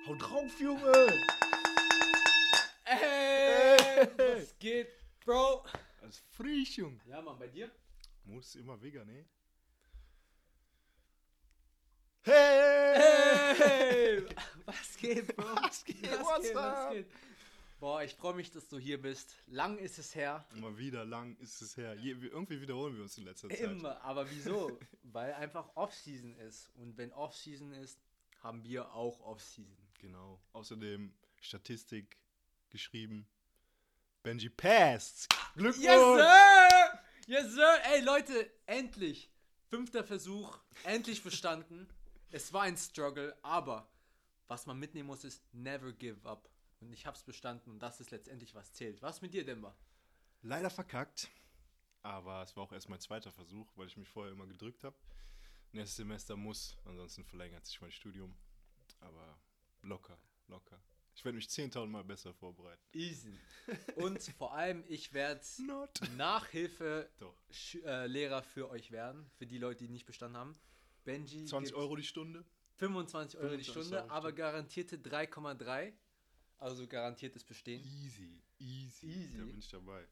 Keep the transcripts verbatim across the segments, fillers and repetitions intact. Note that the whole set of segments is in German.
Hau drauf, Junge! Ey, was geht, Bro? Das ist frisch, Junge. Ja, Mann, bei dir? Muss immer vegan, ne? Hey! Hey! Was geht, Bro? Was geht, Was what's geht, was up? geht? Boah, ich freue mich, dass du hier bist. Lang ist es her. Immer wieder lang ist es her. Je, irgendwie wiederholen wir uns in letzter Zeit. Immer, aber wieso? Weil einfach Off-Season ist. Und wenn Off-Season ist, haben wir auch Off-Season. Genau. Außerdem Statistik geschrieben. Benji passt. Glückwunsch! Yes, sir! Yes, sir! Ey, Leute, endlich! Fünfter Versuch, endlich verstanden. Es war ein Struggle, aber was man mitnehmen muss, ist never give up. Und ich hab's bestanden und das ist letztendlich, was zählt. Was mit dir, Demba? Leider verkackt. Aber es war auch erst mein zweiter Versuch, weil ich mich vorher immer gedrückt habe. Nächstes Semester muss, ansonsten verlängert sich mein Studium. Aber locker, locker. Ich werde mich zehntausend Mal besser vorbereiten. Easy. Und vor allem, ich werde Not. Nachhilfe Doch. Sch- äh, Lehrer für euch werden, für die Leute, die nicht bestanden haben. Benji zwanzig gibt Euro die Stunde. fünfundzwanzig Euro die fünfundzwanzig Stunde, Euro aber Stunde. garantierte drei Komma drei. Also garantiertes Bestehen. Easy, easy. Easy. Da bin ich dabei.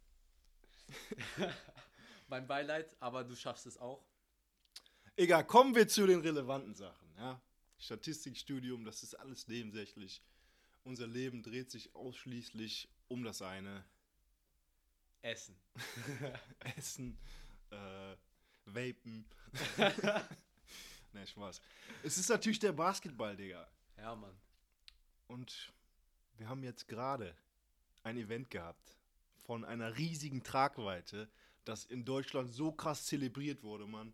Mein Beileid, aber du schaffst es auch. Egal, kommen wir zu den relevanten Sachen. Ja? Statistikstudium, das ist alles nebensächlich. Unser Leben dreht sich ausschließlich um das eine. Essen. Essen, äh, Vapen. Ne, Spaß. Es ist natürlich der Basketball, Digga. Ja, Mann. Und wir haben jetzt gerade ein Event gehabt von einer riesigen Tragweite, das in Deutschland so krass zelebriert wurde, Mann.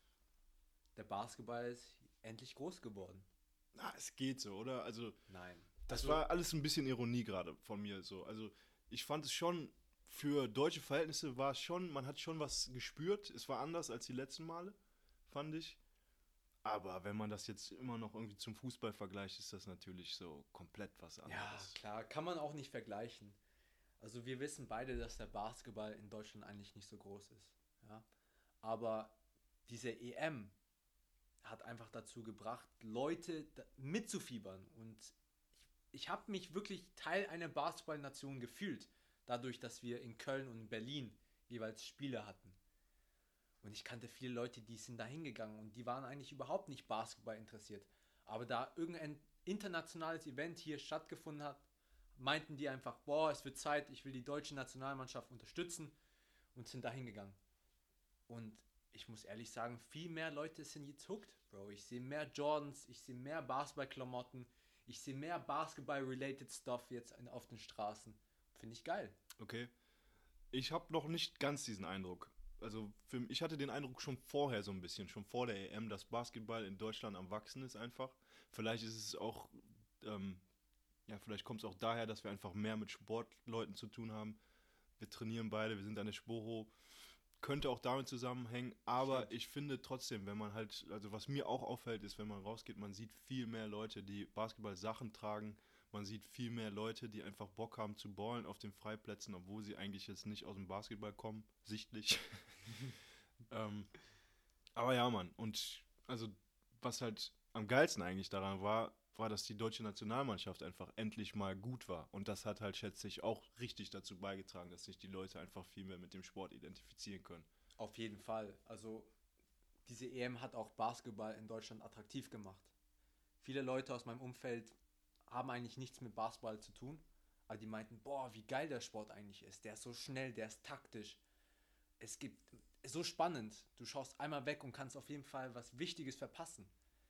Der Basketball ist endlich groß geworden. Na, es geht so, oder? Also, Nein. das Also, war alles ein bisschen Ironie gerade von mir so. Also, ich fand es schon, für deutsche Verhältnisse war es schon, man hat schon was gespürt. Es war anders als die letzten Male, fand ich. Aber wenn man das jetzt immer noch irgendwie zum Fußball vergleicht, ist das natürlich so komplett was ja, anderes. klar, kann man auch nicht vergleichen. Also wir wissen beide, dass der Basketball in Deutschland eigentlich nicht so groß ist. Ja? Aber diese E M hat einfach dazu gebracht, Leute da- mitzufiebern. Und ich, ich habe mich wirklich Teil einer Basketballnation gefühlt, dadurch, dass wir in Köln und Berlin jeweils Spiele hatten. Und ich kannte viele Leute, die sind da hingegangen und die waren eigentlich überhaupt nicht Basketball interessiert. Aber da irgendein internationales Event hier stattgefunden hat, meinten die einfach, boah, es wird Zeit, ich will die deutsche Nationalmannschaft unterstützen und sind da hingegangen. Und ich muss ehrlich sagen, viel mehr Leute sind jetzt hooked, Bro. Ich sehe mehr Jordans, ich sehe mehr Basketballklamotten, ich sehe mehr Basketball-related Stuff jetzt in, auf den Straßen. Finde ich geil. Okay. Ich habe noch nicht ganz diesen Eindruck. Also für, ich hatte den Eindruck schon vorher so ein bisschen, schon vor der E M, dass Basketball in Deutschland am Wachsen ist einfach. Vielleicht ist es auch, ähm, ja, vielleicht kommt es auch daher, dass wir einfach mehr mit Sportleuten zu tun haben. Wir trainieren beide, wir sind an der Sporo. Könnte auch damit zusammenhängen, aber Stimmt. ich finde trotzdem, wenn man halt, also was mir auch auffällt, ist, wenn man rausgeht, man sieht viel mehr Leute, die Basketball-Sachen tragen. Man sieht viel mehr Leute, die einfach Bock haben zu ballen auf den Freiplätzen, obwohl sie eigentlich jetzt nicht aus dem Basketball kommen, sichtlich. ähm, aber ja, Mann, und also was halt am geilsten eigentlich daran war, war, dass die deutsche Nationalmannschaft einfach endlich mal gut war. Und das hat halt, schätze ich, auch richtig dazu beigetragen, dass sich die Leute einfach viel mehr mit dem Sport identifizieren können. Auf jeden Fall. Also diese E M hat auch Basketball in Deutschland attraktiv gemacht. Viele Leute aus meinem Umfeld haben eigentlich nichts mit Basketball zu tun, aber die meinten, boah, wie geil der Sport eigentlich ist. Der ist so schnell, der ist taktisch. Es gibt so spannend. Du schaust einmal weg und kannst auf jeden Fall was Wichtiges verpassen.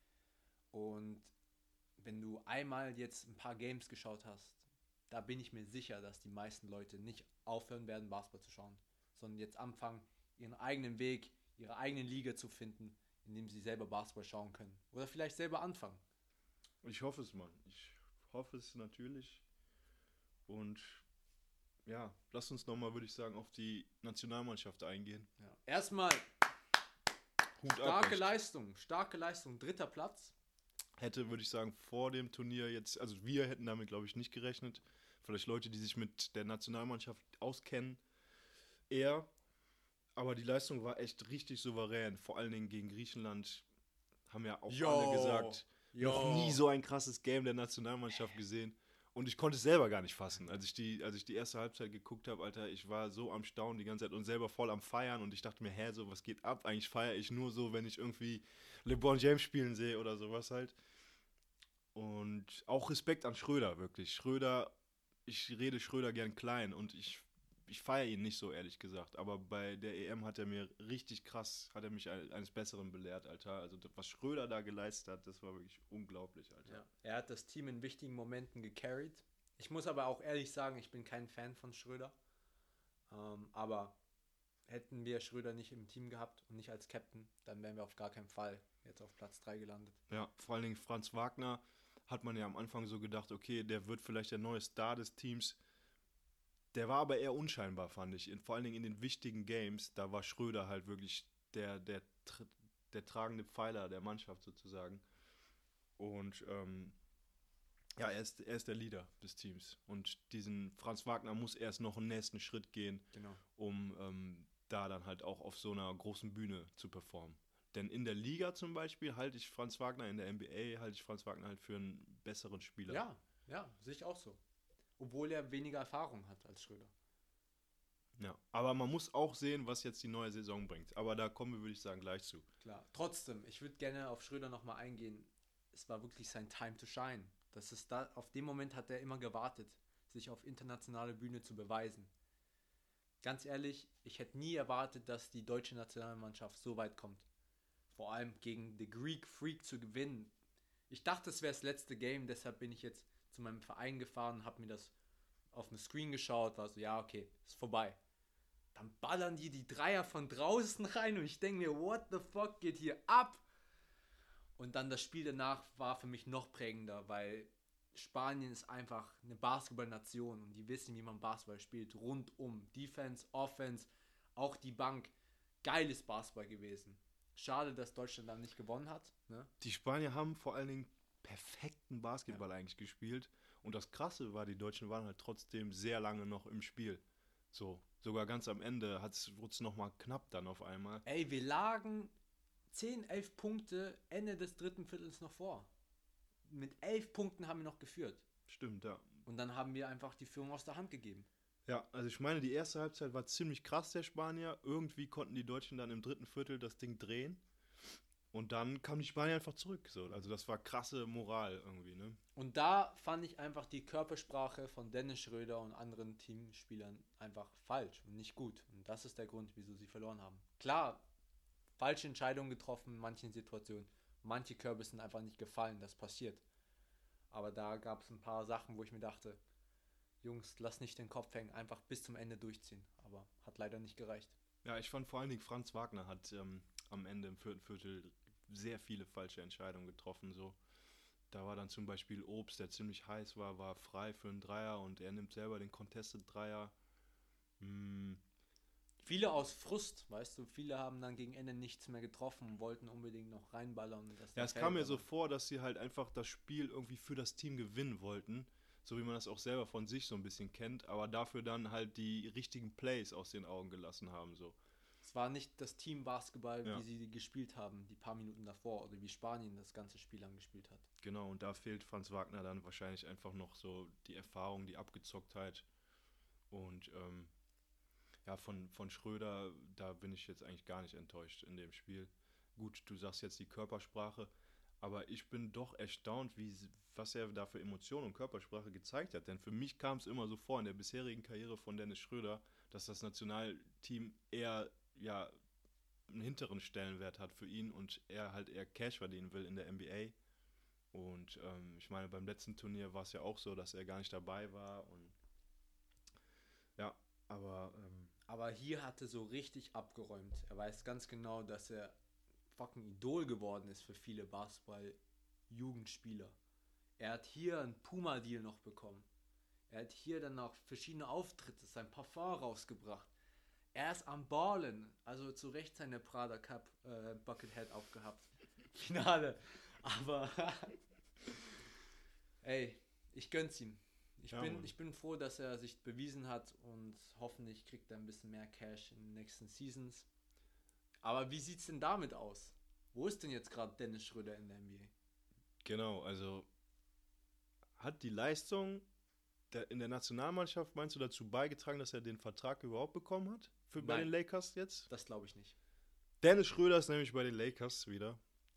Und wenn du einmal jetzt ein paar Games geschaut hast, da bin ich mir sicher, dass die meisten Leute nicht aufhören werden, Basketball zu schauen, sondern jetzt anfangen, ihren eigenen Weg, ihre eigene Liga zu finden, indem sie selber Basketball schauen können. Oder vielleicht selber anfangen. Ich hoffe es, Mann. Ich hoffe es natürlich. Und ja, lass uns nochmal, würde ich sagen, auf die Nationalmannschaft eingehen. Ja. Erstmal Hut ab. starke echt. Leistung, starke Leistung, dritter Platz. Hätte, würde ich sagen, vor dem Turnier jetzt, also wir hätten damit, glaube ich, nicht gerechnet. Vielleicht Leute, die sich mit der Nationalmannschaft auskennen, eher. Aber die Leistung war echt richtig souverän. Vor allen Dingen gegen Griechenland haben ja auch Yo. alle gesagt, noch nie so ein krasses Game der Nationalmannschaft gesehen. Und ich konnte es selber gar nicht fassen, als ich die, als ich die erste Halbzeit geguckt habe, Alter, ich war so am Staunen die ganze Zeit und selber voll am Feiern und ich dachte mir, hä, so, was geht ab? Eigentlich feiere ich nur so, wenn ich irgendwie LeBron James spielen sehe oder sowas halt. Und auch Respekt an Schröder, wirklich. Schröder, ich rede Schröder gern klein und ich, ich feiere ihn nicht so, ehrlich gesagt. Aber bei der E M hat er mir richtig krass, hat er mich eines Besseren belehrt, Alter. Also was Schröder da geleistet hat, das war wirklich unglaublich, Alter. Ja, er hat das Team in wichtigen Momenten gecarried. Ich muss aber auch ehrlich sagen, ich bin kein Fan von Schröder. Ähm, aber hätten wir Schröder nicht im Team gehabt und nicht als Captain, dann wären wir auf gar keinen Fall jetzt auf Platz drei gelandet. Ja, vor allen Dingen Franz Wagner hat man ja am Anfang so gedacht, okay, der wird vielleicht der neue Star des Teams. Der war aber eher unscheinbar, fand ich. In, vor allen Dingen in den wichtigen Games, da war Schröder halt wirklich der, der, der tragende Pfeiler der Mannschaft sozusagen. Und ähm, ja, er ist, er ist der Leader des Teams. Und diesen Franz Wagner muss erst noch einen nächsten Schritt gehen, genau. um ähm, da dann halt auch auf so einer großen Bühne zu performen. Denn in der Liga zum Beispiel halte ich Franz Wagner, in der N B A halte ich Franz Wagner halt für einen besseren Spieler. Ja, ja, sehe ich auch so. Obwohl er weniger Erfahrung hat als Schröder. Ja, aber man muss auch sehen, was jetzt die neue Saison bringt. Aber da kommen wir, würde ich sagen, gleich zu. Klar, trotzdem, ich würde gerne auf Schröder nochmal eingehen. Es war wirklich sein Time to shine. Das ist da, auf den Moment hat er immer gewartet, sich auf internationale Bühne zu beweisen. Ganz ehrlich, ich hätte nie erwartet, dass die deutsche Nationalmannschaft so weit kommt. Vor allem gegen The Greek Freak zu gewinnen. Ich dachte, es wäre das letzte Game, deshalb bin ich jetzt zu meinem Verein gefahren und habe mir das auf dem Screen geschaut, war so, ja, okay, ist vorbei. Dann ballern die die Dreier von draußen rein und ich denke mir, what the fuck geht hier ab? Und dann das Spiel danach war für mich noch prägender, weil Spanien ist einfach eine Basketballnation und die wissen, wie man Basketball spielt, rundum. Defense, Offense, auch die Bank. Geiles Basketball gewesen. Schade, dass Deutschland dann nicht gewonnen hat. Ne? Die Spanier haben vor allen Dingen perfekten Basketball ja. eigentlich gespielt. Und das Krasse war, die Deutschen waren halt trotzdem sehr lange noch im Spiel. So, sogar ganz am Ende wurde es nochmal knapp dann auf einmal. Ey, wir lagen zehn, elf Punkte Ende des dritten Viertels noch vor. Mit elf Punkten haben wir noch geführt. Stimmt, ja. Und dann haben wir einfach die Führung aus der Hand gegeben. Ja, also ich meine, die erste Halbzeit war ziemlich krass, der Spanier. Irgendwie konnten die Deutschen dann im dritten Viertel das Ding drehen. Und dann kamen die Spanier einfach zurück. So. Also das war krasse Moral irgendwie, ne? Und da fand ich einfach die Körpersprache von Dennis Schröder und anderen Teamspielern einfach falsch und nicht gut. Und das ist der Grund, wieso sie verloren haben. Klar, falsche Entscheidungen getroffen in manchen Situationen. Manche Körbe sind einfach nicht gefallen, das passiert. Aber da gab es ein paar Sachen, wo ich mir dachte, Jungs, lass nicht den Kopf hängen, einfach bis zum Ende durchziehen. Aber hat leider nicht gereicht. Ja, ich fand vor allen Dingen, Franz Wagner hat ähm, am Ende im vierten Viertel sehr viele falsche Entscheidungen getroffen. So. Da war dann zum Beispiel Obst, der ziemlich heiß war, war frei für einen Dreier und er nimmt selber den Contested Dreier. Hm. Viele aus Frust, weißt du, viele haben dann gegen Ende nichts mehr getroffen und wollten unbedingt noch reinballern. Das ja, es kam mir so vor, dass sie halt einfach das Spiel irgendwie für das Team gewinnen wollten, so wie man das auch selber von sich so ein bisschen kennt, aber dafür dann halt die richtigen Plays aus den Augen gelassen haben. So. Es war nicht das Team Basketball, ja. wie sie gespielt haben, die paar Minuten davor, oder wie Spanien das ganze Spiel lang gespielt hat. Genau, und da fehlt Franz Wagner dann wahrscheinlich einfach noch so die Erfahrung, die Abgezocktheit und ähm, ja, von, von Schröder, da bin ich jetzt eigentlich gar nicht enttäuscht in dem Spiel. Gut, du sagst jetzt die Körpersprache, aber ich bin doch erstaunt, wie, was er da für Emotionen und Körpersprache gezeigt hat. Denn für mich kam es immer so vor in der bisherigen Karriere von Dennis Schröder, dass das Nationalteam eher ja, einen hinteren Stellenwert hat für ihn und er halt eher Cash verdienen will in der N B A. Und ähm, ich meine, beim letzten Turnier war es ja auch so, dass er gar nicht dabei war. Und ja, aber... Ähm, Aber hier hat er so richtig abgeräumt. Er weiß ganz genau, dass er fucking Idol geworden ist für viele Basketball-Jugendspieler. Er hat hier einen Puma-Deal noch bekommen. Er hat hier dann noch verschiedene Auftritte, sein Parfum rausgebracht. Er ist am Ballen, also zu Recht seine Prada Cup äh, Buckethead aufgehabt. Finale. Aber ey, ich gönn's ihm. Ich, ja, bin, ich bin froh, dass er sich bewiesen hat und hoffentlich kriegt er ein bisschen mehr Cash in den nächsten Seasons. Aber wie sieht's denn damit aus? Wo ist denn jetzt gerade Dennis Schröder in der N B A? Genau, also hat die Leistung der, in der Nationalmannschaft, meinst du, dazu beigetragen, dass er den Vertrag überhaupt bekommen hat? Für, bei den Nein, Lakers jetzt? das glaube ich nicht. Dennis Schröder ist nämlich bei den Lakers wieder.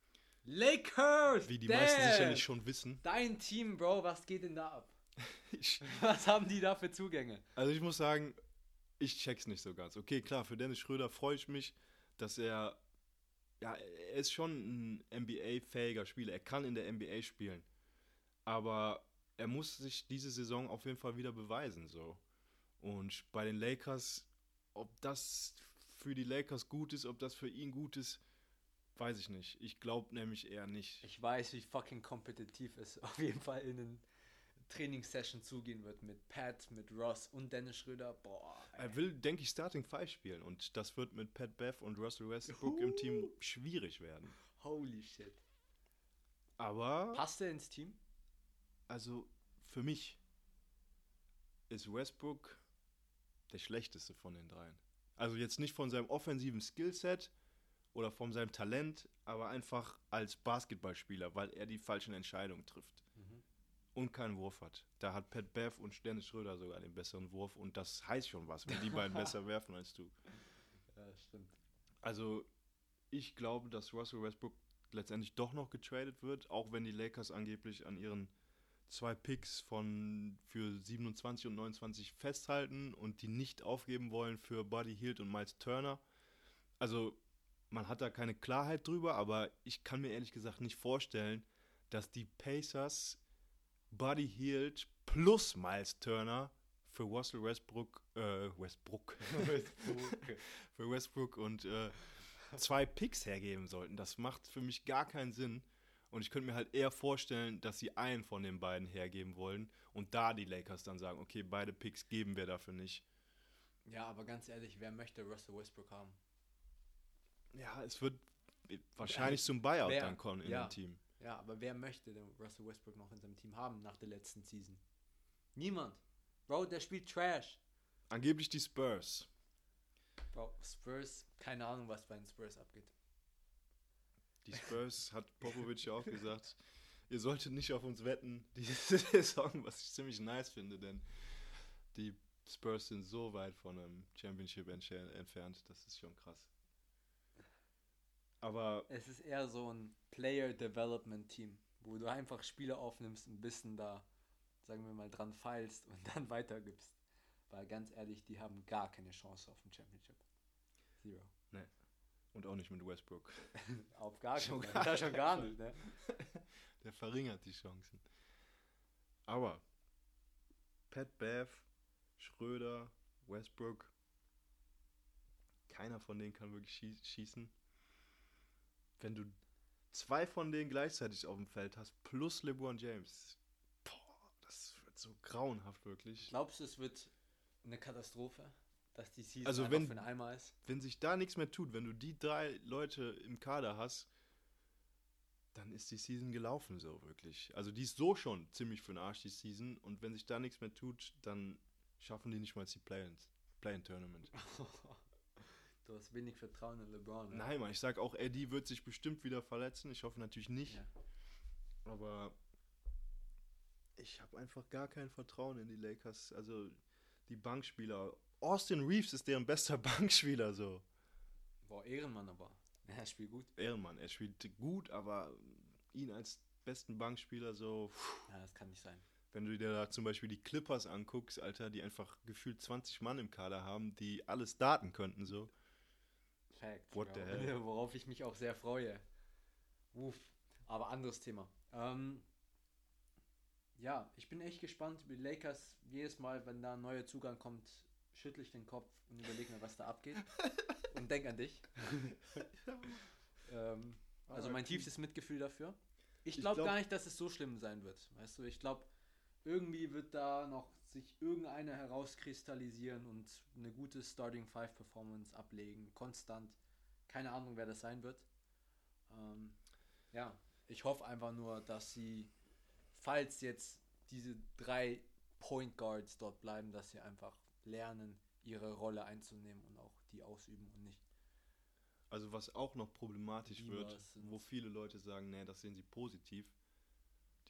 Lakers! Wie die damn! meisten sicherlich schon wissen. Dein Team, Bro, was geht denn da ab? Ich, Was haben die da für Zugänge? also ich muss sagen, ich check's nicht so ganz. Okay, klar, für Dennis Schröder freue ich mich, dass er, ja, er ist schon ein N B A-fähiger Spieler. Er kann in der N B A spielen. Aber er muss sich diese Saison auf jeden Fall wieder beweisen, so. Und bei den Lakers, ob das für die Lakers gut ist, ob das für ihn gut ist, weiß ich nicht. Ich glaube nämlich eher nicht. Ich weiß, wie fucking kompetitiv es auf jeden Fall in den Trainingssession zugehen wird mit Pat, mit Ross und Dennis Schröder. Boah. Ey. Er will, denke ich, Starting Five spielen und das wird mit Pat Bev und Russell Westbrook uh. im Team schwierig werden. Holy shit. Aber... Passt er ins Team? Also, für mich ist Westbrook der schlechteste von den dreien. Also jetzt nicht von seinem offensiven Skillset oder von seinem Talent, aber einfach als Basketballspieler, weil er die falschen Entscheidungen trifft. Mhm. Und keinen Wurf hat. Da hat Pat Bev und Dennis Schröder sogar den besseren Wurf und das heißt schon was, wenn die beiden besser werfen als du. Ja, stimmt. Also ich glaube, dass Russell Westbrook letztendlich doch noch getradet wird, auch wenn die Lakers angeblich an ihren zwei Picks von für siebenundzwanzig und neunundzwanzig festhalten und die nicht aufgeben wollen für Buddy Hield und Miles Turner. Also man hat da keine Klarheit drüber, aber ich kann mir ehrlich gesagt nicht vorstellen, dass die Pacers Buddy Hield plus Miles Turner für Russell Westbrook, äh, Westbrook, Westbrook. für Westbrook und äh, zwei Picks hergeben sollten. Das macht für mich gar keinen Sinn. Und ich könnte mir halt eher vorstellen, dass sie einen von den beiden hergeben wollen und da die Lakers dann sagen, okay, beide Picks geben wir dafür nicht. Ja, aber ganz ehrlich, wer möchte Russell Westbrook haben? Ja, es wird wahrscheinlich wer, zum Buyout wer, dann kommen in ja, dem Team. Ja, aber wer möchte den Russell Westbrook noch in seinem Team haben nach der letzten Season? Niemand. Bro, der spielt Trash. Angeblich die Spurs. Bro, Spurs, keine Ahnung, was bei den Spurs abgeht. Die Spurs, hat Popovic ja auch gesagt, ihr solltet nicht auf uns wetten, diese Saison, was ich ziemlich nice finde, denn die Spurs sind so weit von einem Championship entfernt, das ist schon krass. Aber es ist eher so ein Player Development Team, wo du einfach Spieler aufnimmst, ein bisschen da, sagen wir mal, dran feilst und dann weitergibst. Weil ganz ehrlich, die haben gar keine Chance auf ein Championship. Zero. Nee. Und auch nicht mit Westbrook. Auf gar keinen Fall. Das schon gar nicht, ne? Der verringert die Chancen. Aber Pat Bev, Schröder, Westbrook, keiner von denen kann wirklich schie- schießen. Wenn du zwei von denen gleichzeitig auf dem Feld hast, plus LeBron James, boah, das wird so grauenhaft wirklich. Glaubst du, es wird eine Katastrophe? Dass die Season also einfach wenn, für einen Eimer ist. Wenn sich da nichts mehr tut, wenn du die drei Leute im Kader hast, dann ist die Season gelaufen so wirklich. Also die ist so schon ziemlich für den Arsch, die Season. Und wenn sich da nichts mehr tut, dann schaffen die nicht mal die Play-ins, Play-in-Tournament. Du hast wenig Vertrauen in LeBron. Ne? Nein, Mann, ich sag auch, Eddie wird sich bestimmt wieder verletzen. Ich hoffe natürlich nicht. Ja. Aber ich habe einfach gar kein Vertrauen in die Lakers. Also die Bankspieler. Austin Reeves ist deren bester Bankspieler so. Boah, Ehrenmann aber. Ja, er spielt gut. Ehrenmann, er spielt gut, aber ihn als besten Bankspieler so... Pff, ja, das kann nicht sein. Wenn du dir da zum Beispiel die Clippers anguckst, Alter, die einfach gefühlt zwanzig Mann im Kader haben, die alles starten könnten so. Fact. What ja. the hell? Worauf ich mich auch sehr freue. Uff. Aber anderes Thema. Ähm... Ja, ich bin echt gespannt über die Lakers. Jedes Mal, wenn da ein neuer Zugang kommt, schüttle ich den Kopf und überlege mir, was da abgeht. Und denk an dich. ähm, also mein tiefstes Mitgefühl dafür. Ich glaube glaub, gar nicht, dass es so schlimm sein wird. Weißt du, ich glaube, irgendwie wird da noch sich irgendeiner herauskristallisieren und eine gute Starting Five Performance ablegen. Konstant. Keine Ahnung, wer das sein wird. Ähm, ja, ich hoffe einfach nur, dass sie, falls jetzt diese drei Point Guards dort bleiben, dass sie einfach lernen, ihre Rolle einzunehmen und auch die ausüben und nicht. Also was auch noch problematisch wird, sind. wo viele Leute sagen, nee, das sehen sie positiv,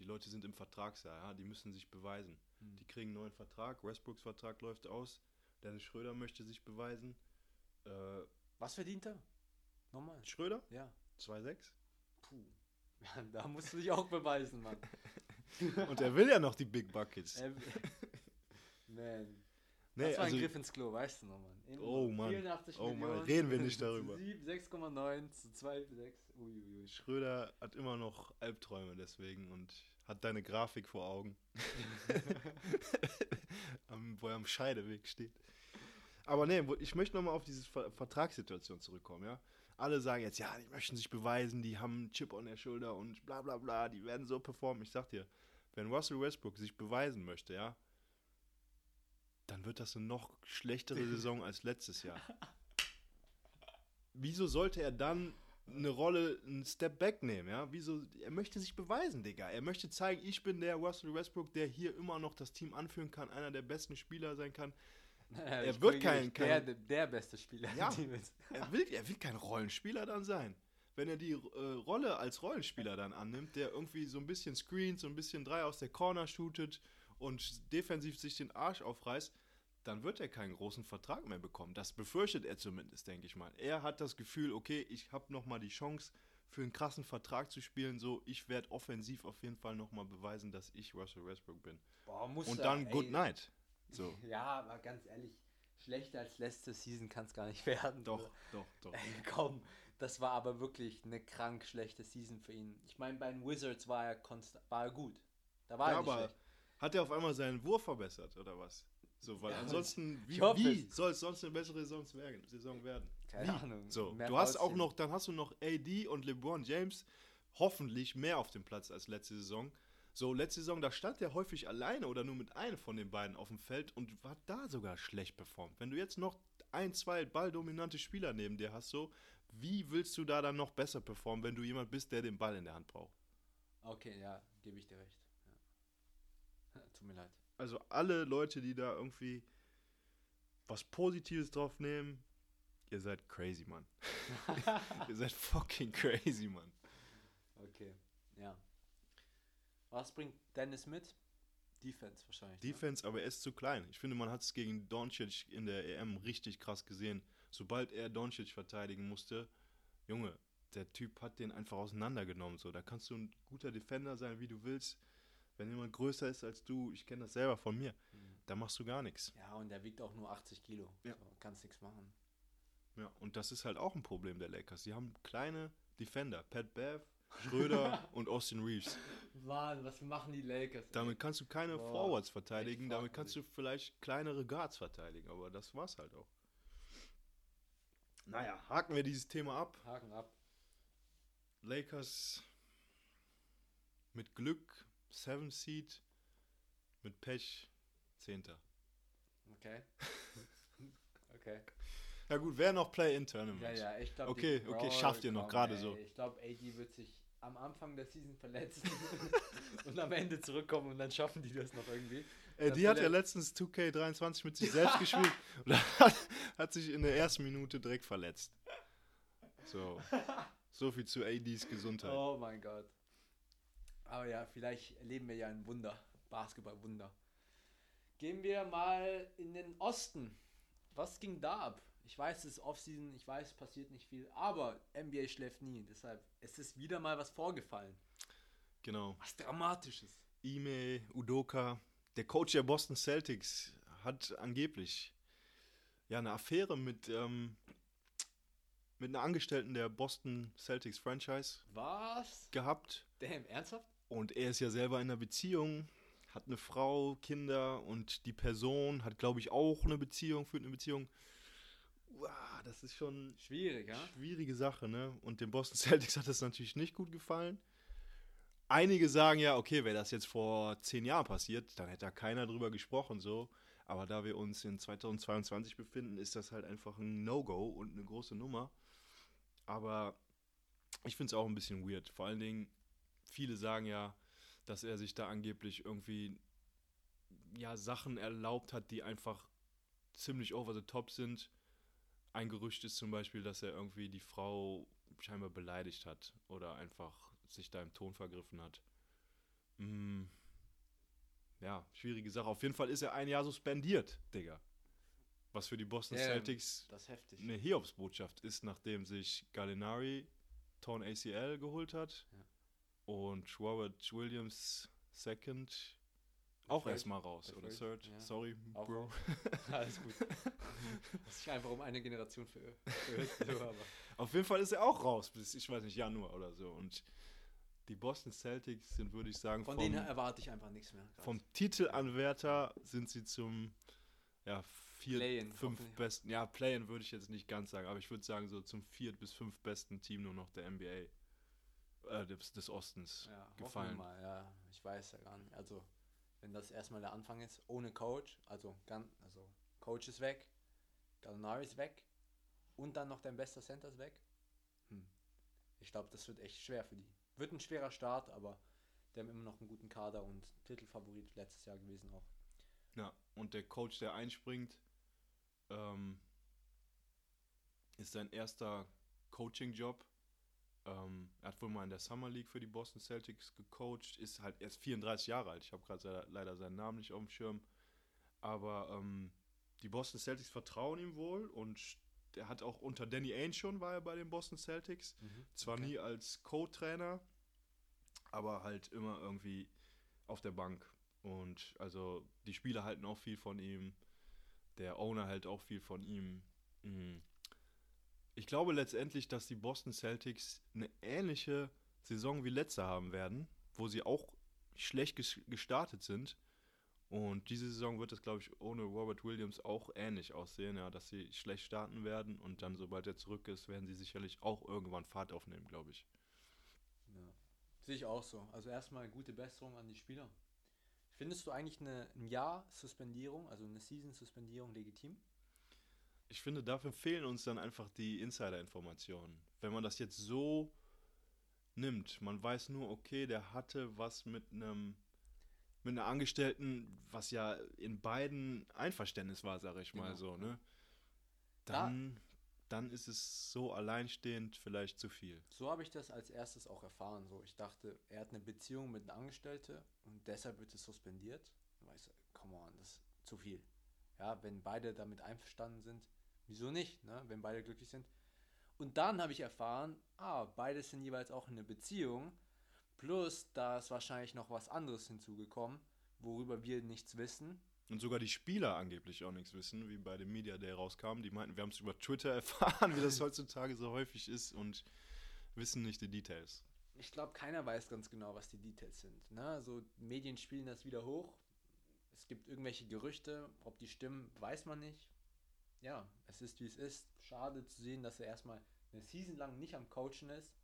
Die Leute sind im Vertragsjahr, ja, die müssen sich beweisen. Hm. Die kriegen einen neuen Vertrag, Westbrooks Vertrag läuft aus, Dennis Schröder möchte sich beweisen. Äh, Was verdient er? Nochmal. Schröder? Ja. zwei Komma sechs. Puh. Da musst du dich auch beweisen, Mann. Und er will ja noch die Big Buckets. Ähm, Man. Nee, das war also, ein Griff ins Klo, weißt du noch, Mann. In Oh, Mann. vierundachtzig Oh, Mann. Millionen Reden wir nicht zu darüber. sieben, sechs Komma neun zu zwei Komma sechs. Uiuiui. Schröder hat immer noch Albträume deswegen und hat deine Grafik vor Augen, am, wo er am Scheideweg steht. Aber nee, wo- ich möchte nochmal auf diese Ver Vertragssituation zurückkommen, ja. Alle sagen jetzt, ja, die möchten sich beweisen, die haben einen Chip on der Schulter und bla bla bla, die werden so performen. Ich sag dir, wenn Russell Westbrook sich beweisen möchte, ja, dann wird das eine noch schlechtere Saison als letztes Jahr. Wieso sollte er dann eine Rolle, einen Step Back nehmen, ja? Wieso? Er möchte sich beweisen, Digga. Er möchte zeigen, ich bin der Russell Westbrook, der hier immer noch das Team anführen kann, einer der besten Spieler sein kann. Naja, Er ich wird korrigiere kein- dich, kein- der, der beste Spieler. Ja. im Team ist. Er will, er will kein Rollenspieler dann sein. Wenn er die äh, Rolle als Rollenspieler dann annimmt, der irgendwie so ein bisschen screent, so ein bisschen drei aus der Corner shootet und defensiv sich den Arsch aufreißt, dann wird er keinen großen Vertrag mehr bekommen. Das befürchtet er zumindest, denke ich mal. Er hat das Gefühl, okay, ich habe nochmal die Chance, für einen krassen Vertrag zu spielen. So, ich werde offensiv auf jeden Fall nochmal beweisen, dass ich Russell Westbrook bin. Boah, muss Und er, dann ey. good night. So, Ja, aber ganz ehrlich, schlechter als letzte Season kann es gar nicht werden. doch, doch, doch. Ey, komm, das war aber wirklich eine krank schlechte Season für ihn. Ich meine, bei den Wizards war er, konst- war er gut. Da war Ja, er nicht aber schlecht. hat er auf einmal seinen Wurf verbessert, oder was? So, weil Ja, ansonsten, wie, ich hoffe wie es. soll es sonst eine bessere Saison werden? Saison werden? Keine wie? Ahnung. So, Mehr du hast auch Fouls noch, dann hast du noch A D und LeBron James hoffentlich mehr auf dem Platz als letzte Saison. So, letzte Saison, da stand er häufig alleine oder nur mit einem von den beiden auf dem Feld und hat da sogar schlecht performt. Wenn du jetzt noch ein, zwei balldominante Spieler neben dir hast, so, wie willst du da dann noch besser performen, wenn du jemand bist, der den Ball in der Hand braucht? Okay, ja, gebe ich dir recht. Ja. Tut mir leid. Also alle Leute, die da irgendwie was Positives drauf nehmen, ihr seid crazy, Mann. Ihr seid fucking crazy, Mann. Okay, ja. Was bringt Dennis mit? Defense wahrscheinlich. Defense, aber er ist zu klein. Ich finde, man hat es gegen Doncic in der E M richtig krass gesehen. Sobald er Doncic verteidigen musste, Junge, der Typ hat den einfach auseinandergenommen. So, da kannst du ein guter Defender sein, wie du willst. Wenn jemand größer ist als du, ich kenne das selber von mir, Ne? Mhm. da machst du gar nichts. Ja, und der wiegt auch nur achtzig Kilo. Ja. So, kannst nichts machen. Ja, und das ist halt auch ein Problem der Lakers. Sie haben kleine Defender. Pat Bev, Schröder und Austin Reeves. Mann, was machen die Lakers? Damit kannst du keine Boah, Forwards verteidigen, echt damit kannst du fragwürdig. vielleicht kleinere Guards verteidigen, aber das war's halt auch. Naja, haken wir dieses Thema ab. Haken ab. Lakers mit Glück Seven Seed, mit Pech Zehnter. Okay. okay. Ja gut, wer noch Play-In-Tournament? Ja, ja, ich glaube. Okay, okay, schafft ihr noch, gerade so. Ich glaube, A D wird sich am Anfang der Season verletzen und am Ende zurückkommen und dann schaffen die das noch irgendwie. Ey, Das die hat ja vielleicht- letztens zwei K dreiundzwanzig mit sich selbst gespielt und hat, hat sich in der ersten Minute direkt verletzt. So. So viel zu A Ds Gesundheit. Oh mein Gott. Aber ja, vielleicht erleben wir ja ein Wunder. Basketball-Wunder. Gehen wir mal in den Osten. Was ging da ab? Ich weiß, es ist Offseason, ich weiß, es passiert nicht viel, aber N B A schläft nie. Deshalb es ist wieder mal was vorgefallen. Genau. Was Dramatisches. Ime Udoka, der Coach der Boston Celtics, hat angeblich ja eine Affäre mit, ähm, mit einer Angestellten der Boston Celtics Franchise Was? gehabt. Damn, ernsthaft? Und er ist ja selber in einer Beziehung, hat eine Frau, Kinder und die Person hat, glaube ich, auch eine Beziehung, führt eine Beziehung. Uah, das ist schon Schwierig, ja? eine schwierige Sache, ne? Und den Boston Celtics hat das natürlich nicht gut gefallen. Einige sagen ja, okay, wäre das jetzt vor zehn Jahren passiert, dann hätte da keiner drüber gesprochen, so. Aber da wir uns in zweitausendzweiundzwanzig befinden, ist das halt einfach ein No-Go und eine große Nummer. Aber ich finde es auch ein bisschen weird. Vor allen Dingen, viele sagen ja, dass er sich da angeblich irgendwie ja, Sachen erlaubt hat, die einfach ziemlich over the top sind. Ein Gerücht ist zum Beispiel, dass er irgendwie die Frau scheinbar beleidigt hat oder einfach sich da im Ton vergriffen hat. Mh, ja, schwierige Sache. Auf jeden Fall ist er ein Jahr suspendiert, Digga. Was für die Boston Ja, Celtics das ist heftig. eine Hiobsbotschaft ist, nachdem sich Gallinari Torn A C L geholt hat Ja. und Robert Williams Second auch Third. erstmal raus. Der Oder Third, Third, ja. sorry, Auch Bro. raus. Alles gut. Das ist einfach um eine Generation für, für so, aber Auf jeden Fall ist er auch raus, bis, ich weiß nicht, Januar oder so. Und die Boston Celtics sind, würde ich sagen, von vom, denen erwarte ich einfach nichts mehr. Grad. vom Titelanwärter sind sie zum ja, vier, Play-in, fünf hoffentlich. besten, ja, Play-in würde ich jetzt nicht ganz sagen, aber ich würde sagen so zum viert bis fünf besten Team nur noch der N B A, äh, des, des Ostens Ja, hoffen wir gefallen. mal, ja, ich weiß ja gar nicht. Also, wenn das erstmal der Anfang ist, ohne Coach, also, ganz, also Coach ist weg, Gallinari ist weg und dann noch dein bester Center ist weg. Hm. Ich glaube, das wird echt schwer für die. Wird ein schwerer Start, aber die haben immer noch einen guten Kader und Titelfavorit letztes Jahr gewesen auch. Ja, und der Coach, der einspringt, ähm, ist sein erster Coaching-Job. Ähm, er hat wohl mal in der Summer League für die Boston Celtics gecoacht, ist halt erst vierunddreißig Jahre alt. Ich habe gerade leider seinen Namen nicht auf dem Schirm. Aber ähm, die Boston Celtics vertrauen ihm wohl und er hat auch unter Danny Ainge schon, war er bei den Boston Celtics. Mhm. Zwar Okay. nie als Co-Trainer, aber halt immer irgendwie auf der Bank. Und also die Spieler halten auch viel von ihm. Der Owner hält auch viel von ihm. Mhm. Ich glaube letztendlich, dass die Boston Celtics eine ähnliche Saison wie letzte haben werden, wo sie auch schlecht ges- gestartet sind. Und diese Saison wird es, glaube ich, ohne Robert Williams auch ähnlich aussehen, ja, dass sie schlecht starten werden und dann, sobald er zurück ist, werden sie sicherlich auch irgendwann Fahrt aufnehmen, glaube ich. Ja. Sehe ich auch so. Also erstmal gute Besserung an die Spieler. Findest du eigentlich eine, ein Jahr Suspendierung, also eine Season-Suspendierung legitim? Ich finde, dafür fehlen uns dann einfach die Insider-Informationen. Wenn man das jetzt so nimmt, man weiß nur, okay, der hatte was mit einem mit einer Angestellten, was ja in beiden Einverständnis war, sage ich mal Genau, so, ja. ne? Da, Dann, dann ist es so alleinstehend vielleicht zu viel. so habe ich das als erstes auch erfahren. So, ich dachte, er hat eine Beziehung mit einer Angestellten und deshalb wird es suspendiert. Da war ich so, come on, das ist zu viel. Ja, wenn beide damit einverstanden sind, wieso nicht, ne? Wenn beide glücklich sind. Und dann habe ich erfahren, ah, beide sind jeweils auch in einer Beziehung. Plus, da ist wahrscheinlich noch was anderes hinzugekommen, worüber wir nichts wissen. Und sogar die Spieler angeblich auch nichts wissen, wie bei dem Media Day rauskam. Die meinten, wir haben es über Twitter erfahren, wie das heutzutage so häufig ist und wissen nicht die Details. Ich glaube, keiner weiß ganz genau, was die Details sind. Ne? Also Medien spielen das wieder hoch. Es gibt irgendwelche Gerüchte, ob die stimmen, weiß man nicht. Ja, es ist wie es ist. Schade zu sehen, dass er erstmal eine Season lang nicht am Coachen ist.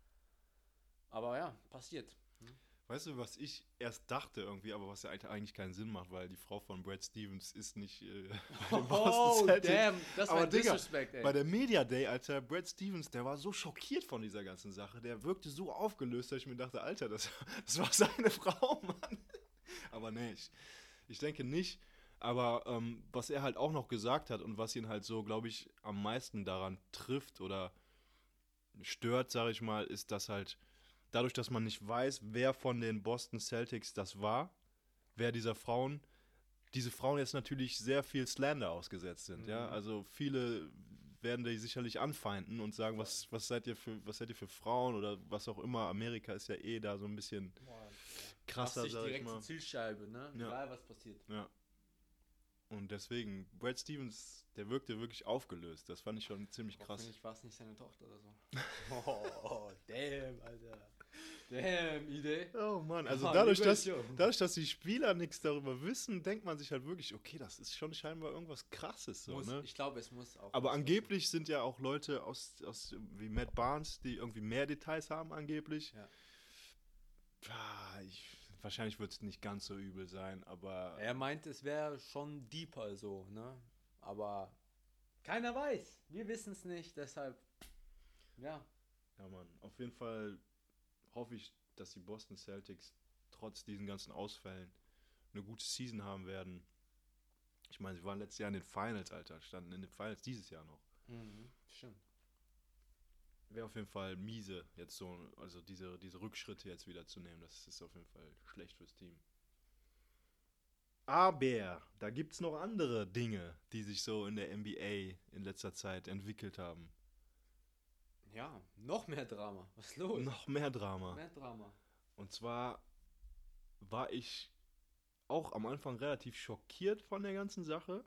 Aber ja, passiert. Hm? Weißt du, was ich erst dachte irgendwie, aber was ja eigentlich keinen Sinn macht, weil die Frau von Brad Stevens ist nicht äh, bei den Boston Celtics. damn, das war Aber ein Digga, Disrespect, ey. Bei der Media Day, Alter, Brad Stevens, der war so schockiert von dieser ganzen Sache. Der wirkte so aufgelöst, dass ich mir dachte, Alter, das, das war seine Frau, Mann. Aber nee, ich, ich denke nicht. Aber ähm, was er halt auch noch gesagt hat und was ihn halt so, glaube ich, am meisten daran trifft oder stört, sage ich mal, ist, dass halt dadurch, dass man nicht weiß, wer von den Boston Celtics das war, wer dieser Frauen, diese Frauen jetzt natürlich sehr viel Slander ausgesetzt sind, Mhm. ja, also viele werden die sicherlich anfeinden und sagen, was, was seid ihr für, was seid ihr für Frauen oder was auch immer. Amerika ist ja eh da so ein bisschen krasser, Machst dich sag ich direkt mal. zur Zielscheibe, ne? Ja. Egal, was passiert. Ja. Und deswegen, Brad Stevens, der wirkte wirklich aufgelöst. Das fand ich schon ziemlich krass. Hoffentlich war es nicht seine Tochter oder so. Oh, damn, Alter. Damn, Idee. Oh Mann, also Oh, dadurch, lieber dass, Joe. dadurch, dass die Spieler nichts darüber wissen, denkt man sich halt wirklich, okay, das ist schon scheinbar irgendwas Krasses. So, Muss, ne? Ich glaube, es muss auch. Aber was angeblich sind ja auch Leute aus, aus wie Matt Barnes, die irgendwie mehr Details haben angeblich. Ja. Ah, ich, wahrscheinlich wird es nicht ganz so übel sein, aber Er meint, es wäre schon deeper so, ne? Aber keiner weiß. Wir wissen es nicht, deshalb. Ja. ja, Mann, auf jeden Fall hoffe ich, dass die Boston Celtics trotz diesen ganzen Ausfällen eine gute Season haben werden. Ich meine, sie waren letztes Jahr in den Finals, Alter, standen in den Finals dieses Jahr noch. Mhm, stimmt. wäre auf jeden Fall miese, jetzt so, also diese, diese Rückschritte jetzt wieder zu nehmen. Das ist auf jeden Fall schlecht fürs Team. Aber da gibt es noch andere Dinge, die sich so in der N B A in letzter Zeit entwickelt haben. Ja, noch mehr Drama. Was ist los? Noch mehr Drama. Mehr Drama. Und zwar war ich auch am Anfang relativ schockiert von der ganzen Sache.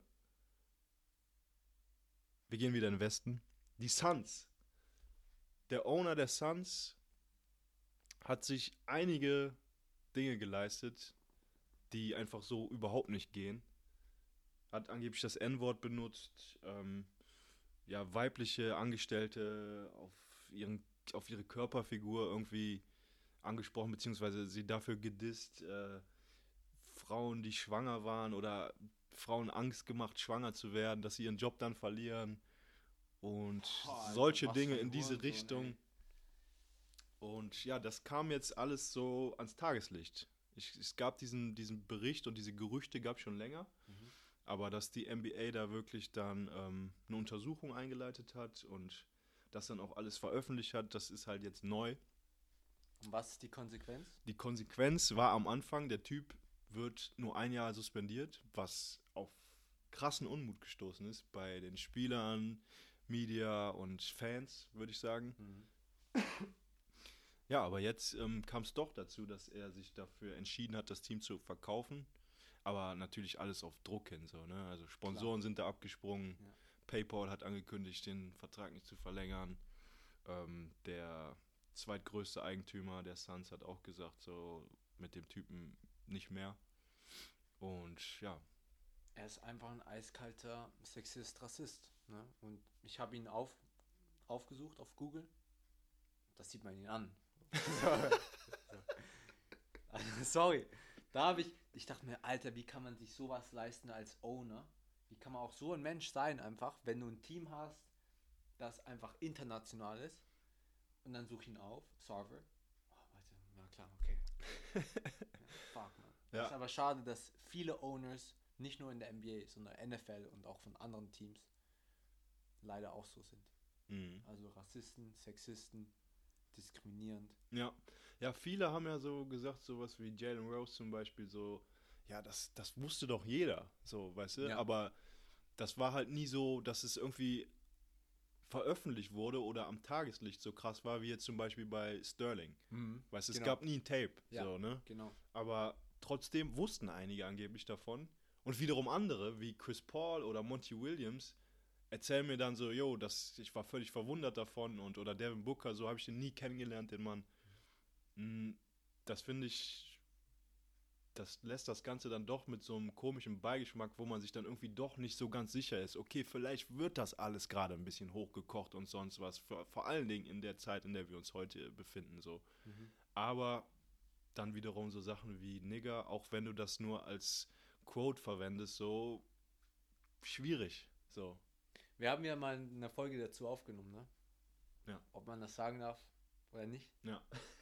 Wir gehen wieder in den Westen. Die Suns. Der Owner der Suns hat sich einige Dinge geleistet, die einfach so überhaupt nicht gehen. Hat angeblich das En-Wort benutzt, ähm, ja, weibliche Angestellte auf, ihren, auf ihre Körperfigur irgendwie angesprochen, beziehungsweise sie dafür gedisst, äh, Frauen, die schwanger waren oder Frauen Angst gemacht, schwanger zu werden, dass sie ihren Job dann verlieren und Oh, Alter, solche was Dinge für ein in diese Hurensohn, Richtung. ey. Und ja, das kam jetzt alles so ans Tageslicht. Ich, es gab diesen, diesen Bericht und diese Gerüchte gab es schon länger, Mhm. aber dass die N B A da wirklich dann ähm, eine Untersuchung eingeleitet hat und das dann auch alles veröffentlicht hat, das ist halt jetzt neu. Und was ist die Konsequenz? Die Konsequenz war am Anfang, der Typ wird nur ein Jahr suspendiert, was auf krassen Unmut gestoßen ist bei den Spielern, Media und Fans, würde ich sagen. Mhm. Ja, aber jetzt ähm, kam es doch dazu, dass er sich dafür entschieden hat, das Team zu verkaufen. Aber natürlich alles auf Druck hin, so, ne? Also Sponsoren sind da abgesprungen. Ja. PayPal hat angekündigt, den Vertrag nicht zu verlängern. Ähm, der zweitgrößte Eigentümer der Suns hat auch gesagt, so mit dem Typen nicht mehr. Und ja, Er ist einfach ein eiskalter Sexist, Rassist. Ne? Und ich habe ihn auf, aufgesucht auf Google. Das sieht man ihn an. Also, sorry. Da habe ich, ich dachte mir, Alter, wie kann man sich sowas leisten als Owner? Wie kann man auch so ein Mensch sein einfach, wenn du ein Team hast, das einfach international ist und dann such ihn auf, Sarver. Oh, warte, na klar, okay. Ja, fuck, man. Ja. Es ist aber schade, dass viele Owners, nicht nur in der N B A, sondern N F L und auch von anderen Teams, leider auch so sind. mhm. Also Rassisten, Sexisten, diskriminierend. Ja, ja, viele haben ja so gesagt, sowas wie Jalen Rose zum Beispiel, so, ja, das, das wusste doch jeder, so, weißt du, Ja. aber das war halt nie so, dass es irgendwie veröffentlicht wurde oder am Tageslicht so krass war, wie jetzt zum Beispiel bei Sterling, weißt du, es Genau. gab nie ein Tape, Ja. so, ne, Genau. aber trotzdem wussten einige angeblich davon und wiederum andere, wie Chris Paul oder Monty Williams, erzählen mir dann so, yo, das, ich war völlig verwundert davon und oder Devin Booker, so habe ich den nie kennengelernt, den Mann. Mm, Das finde ich, das lässt das Ganze dann doch mit so einem komischen Beigeschmack, wo man sich dann irgendwie doch nicht so ganz sicher ist. Okay, vielleicht wird das alles gerade ein bisschen hochgekocht und sonst was, vor, vor allen Dingen in der Zeit, in der wir uns heute befinden, so. Mhm. Aber dann wiederum so Sachen wie Nigger, auch wenn du das nur als Quote verwendest, so schwierig, so. Wir haben ja mal eine Folge dazu aufgenommen, ne? Ja. Ob man das sagen darf oder nicht. Ja.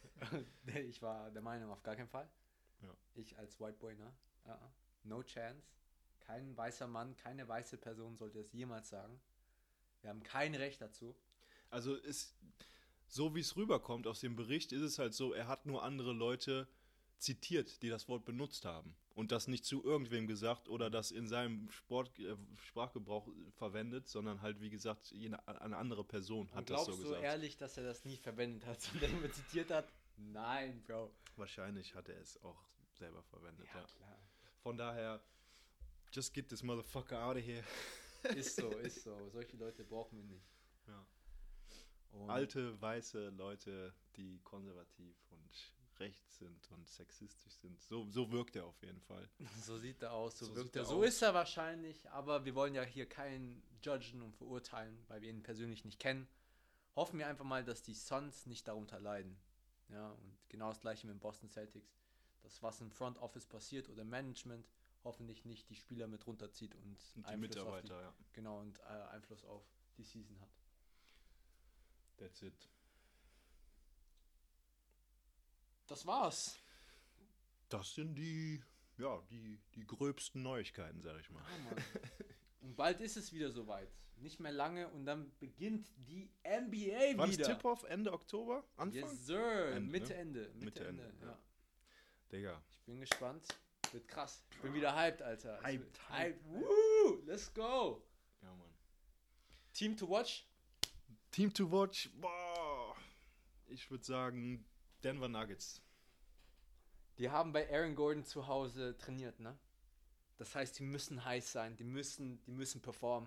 Ich war der Meinung, auf gar keinen Fall. Ja. Ich als White Boy, ne? Ja. No chance. Kein weißer Mann, keine weiße Person sollte es jemals sagen. Wir haben kein Recht dazu. Also ist, so wie es rüberkommt aus dem Bericht, ist es halt so, er hat nur andere Leute zitiert, die das Wort benutzt haben. Und das nicht zu irgendwem gesagt oder das in seinem Sport, äh, Sprachgebrauch verwendet, sondern halt, wie gesagt, jene, eine andere Person hat Und das glaubst so du gesagt. ehrlich, dass er das nie verwendet hat, sondern immer zitiert hat? Nein, Bro. Wahrscheinlich hat er es auch selber verwendet, ja. klar. Von daher, just get this motherfucker out of here. Ist so, ist so. Solche Leute brauchen wir nicht. Ja. Und Alte, weiße Leute, die konservativ und rechts sind und sexistisch sind. So, so wirkt er auf jeden Fall. so sieht er aus, so, So wirkt sieht er. er So aus. ist er wahrscheinlich, aber wir wollen ja hier keinen judgen und verurteilen, weil wir ihn persönlich nicht kennen. Hoffen wir einfach mal, dass die Suns nicht darunter leiden. Ja, und genau das gleiche mit den Boston Celtics. Das, was im Front Office passiert oder im Management, hoffentlich nicht die Spieler mit runterzieht und, Und die Einfluss auf Mitarbeiter, ja. die, genau, und äh, Einfluss auf die Season hat. That's it. Das war's. Das sind die, ja, die, die gröbsten Neuigkeiten, sag ich mal. Ja, Mann. Und bald ist es wieder soweit. Nicht mehr lange und dann beginnt die N B A Wann wieder. ist Tip-Off? Ende Oktober? Anfang? Yes, sir. Ende, Mitte ne? Ende. Mitte, Mitte Ende, Ende, ja. ja. Digga. Ich bin gespannt. Wird krass. Ich bin wieder hyped, Alter. Es Hyped, wird- hyped, hyped. Woo, let's go. Ja, Mann. Team to watch? Team to watch, boah. Ich würde sagen Denver Nuggets. Die haben bei Aaron Gordon zu Hause trainiert, ne? Das heißt, die müssen heiß sein, die müssen, die müssen performen.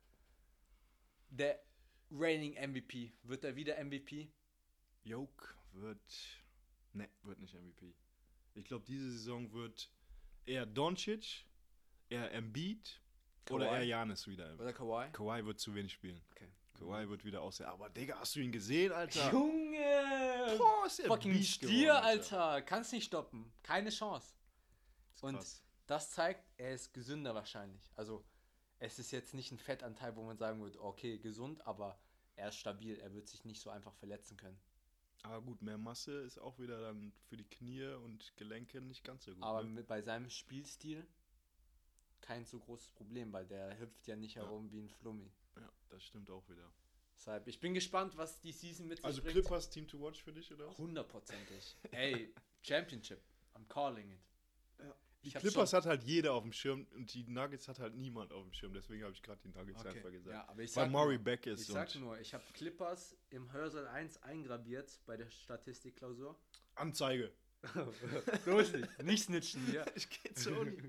Der reigning M V P, wird er wieder M V P? Joke wird, ne, wird nicht M V P. Ich glaube, diese Saison wird eher Doncic, eher Embiid oder Kawhi? eher Giannis wieder. Oder Kawhi? Kawhi wird zu wenig spielen. Okay. Kawhi wird wieder aussehen. Aber Digga, hast du ihn gesehen, Alter? Junge! Boah, ist der Fucking Beast Stier, geworden, Alter. Kannst nicht stoppen. Keine Chance. Ist Und krass. das zeigt, er ist gesünder wahrscheinlich. Also, es ist jetzt nicht ein Fettanteil, wo man sagen würde, okay, gesund, aber er ist stabil. Er wird sich nicht so einfach verletzen können. Aber gut, mehr Masse ist auch wieder dann für die Knie und Gelenke nicht ganz so gut. Aber ne? mit, bei seinem Spielstil kein so großes Problem, weil der hüpft ja nicht Ja. herum wie ein Flummi. Ja, das stimmt auch wieder. Deshalb, ich bin gespannt, was die Season mit sich Also bringt. Clippers Team to watch für dich, oder? Hundertprozentig. Ey, Championship. I'm calling it. Die Ich hab's Clippers schon- hat halt jeder auf dem Schirm und die Nuggets hat halt niemand auf dem Schirm. Deswegen habe ich gerade die Nuggets Okay. einfach gesagt. Ja, aber ich Weil sag Murray nur, back ist Ich sag und nur, ich habe Clippers im Hörsaal eins eingraviert bei der Statistikklausur. Anzeige. Los nicht, nicht snitchen hier. Ich gehe zur Uni.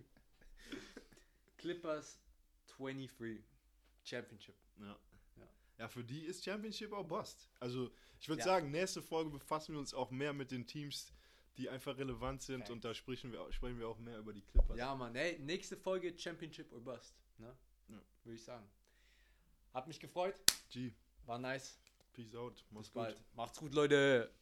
Clippers dreiundzwanzig Championship. Ja. Ja. Ja, für die ist Championship auch Bust. Also, ich würde Ja. sagen, nächste Folge befassen wir uns auch mehr mit den Teams, die einfach relevant sind. Facts. Und da sprechen wir, sprechen wir auch mehr über die Clippers. Ja, Mann, ey, nächste Folge Championship or Bust, ne? Ja. Würde ich sagen. Hat mich gefreut, G, war nice. peace out. Mach's Bis gut. bald. Macht's gut, Leute.